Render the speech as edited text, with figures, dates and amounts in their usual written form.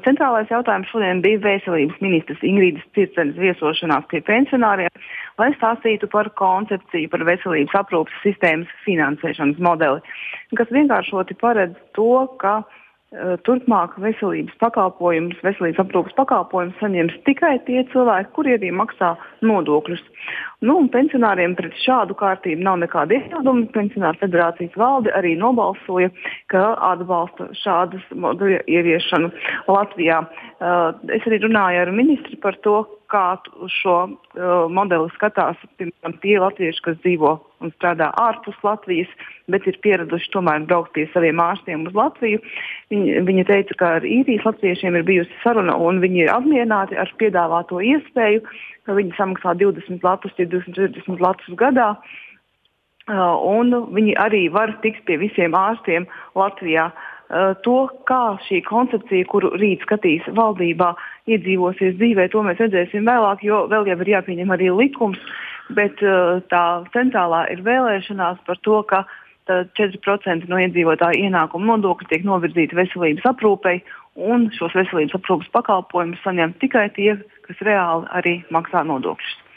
centrālais jautājums šodien bija veselības ministres Ingrīdas Circenes viesošanās pie pensionāriem, lai stāstītu par koncepciju par veselības aprūpes sistēmas finansēšanas modeli, kas vienkāršoti paredz to, ka turpmāk veselības aprūpes pakalpojumus saņems tikai tie cilvēki, kuri arī maksā nodokļus. Un pensionāriem pret šādu kārtību nav nekāda iebilduma. Pensionāru federācijas valde arī nobalsoja, ka atbalsta šādas modeļa ieviešanu Latvijā. Es arī runāju ar ministri par to, kā uz šo modeli skatās, piemēram, tie latvieši, kas dzīvo un strādā ārpus Latvijas, bet ir pieraduši tomēr braukt pie saviem ārstiem uz Latviju. Viņa teica, ka ar īrijas latviešiem ir bijusi saruna un viņi ir apmierināti ar piedāvāto iespēju, ka viņi samaksā 20 latus, 240 latus gadā, un viņi arī var tikt pie visiem ārstiem Latvijā. To, kā šī koncepcija, kuru rīt skatīs valdībā, iedzīvosies dzīvē, to mēs redzēsim vēlāk, jo vēl jau ir jāpieņem arī likums, bet tā centrālā ir vēlēšanās par to, ka 4% no iedzīvotāju ienākumu nodokļu tiek novirzīti veselības aprūpei, un šos veselības aprūpes pakalpojumus saņem tikai tie, kas reāli arī maksā nodokļus.